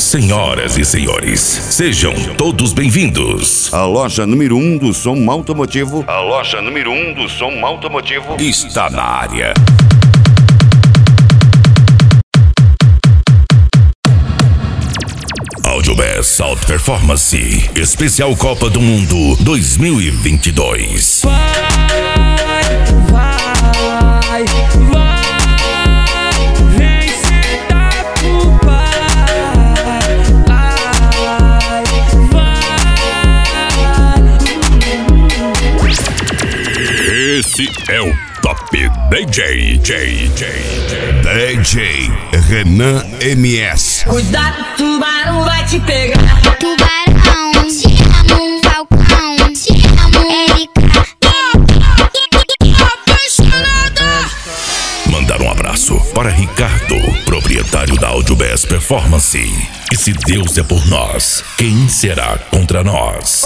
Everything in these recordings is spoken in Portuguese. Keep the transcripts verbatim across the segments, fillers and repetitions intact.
Senhoras e senhores, sejam todos bem-vindos. A loja número um do som automotivo. A loja número um do som automotivo Está na área. Audiobest Alta Performance, especial Copa do Mundo dois mil e vinte e dois. Vai, vai, vai, vem sentar pro pai. Vai, vai. Esse é o Top D J, J, J, D J Renan M S. Cuidado, tubarão vai te pegar. Tubarão, te amo, Falcão, te amo, Erika. Mandar um abraço para Ricardo, proprietário da Audiobest Performance. E se Deus é por nós, quem será contra nós?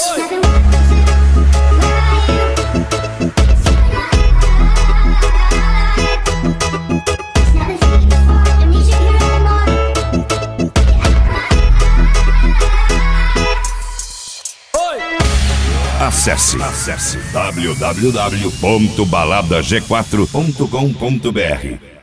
Acesse, acesse w w w ponto balada g quatro ponto com ponto b r.